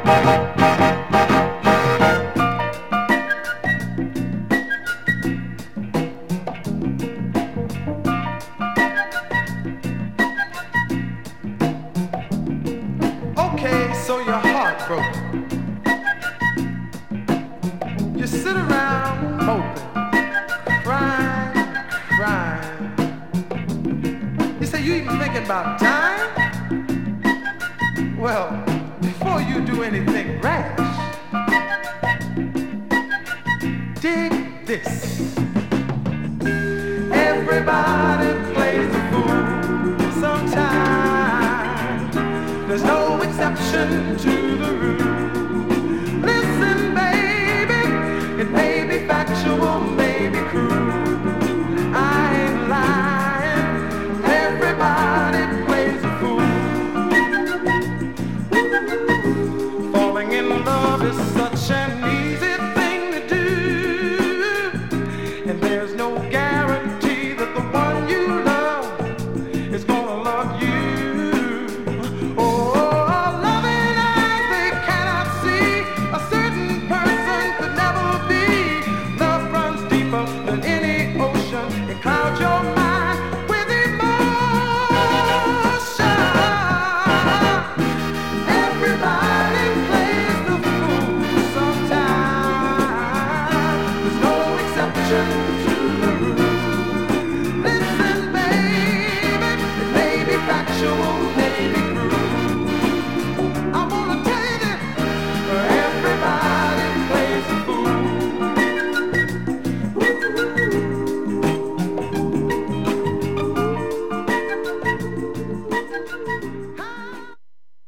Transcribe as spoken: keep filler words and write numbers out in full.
Okay, so your heart broke. You sit around moping, crying, crying. You say you even thinking about time? Well, before you do anything rash, dig this. Everybody plays the fool sometimes. There's no exception to the rule. Listen, baby, it may be factual, may be cruel. I ain't lying. Everybody plays the fool. Falling in love is such an